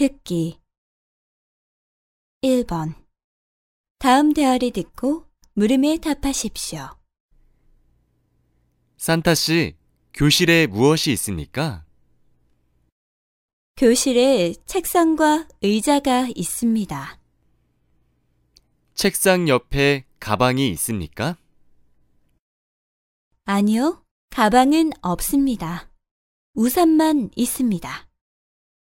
듣기 1번 다음 대화를 듣고 물음에 답하십시오. 산타 씨, 교실에 무엇이 있습니까? 교실에 책상과 의자가 있습니다. 책상 옆에 가방이 있습니까? 아니요, 가방은 없습니다. 우산만 있습니다.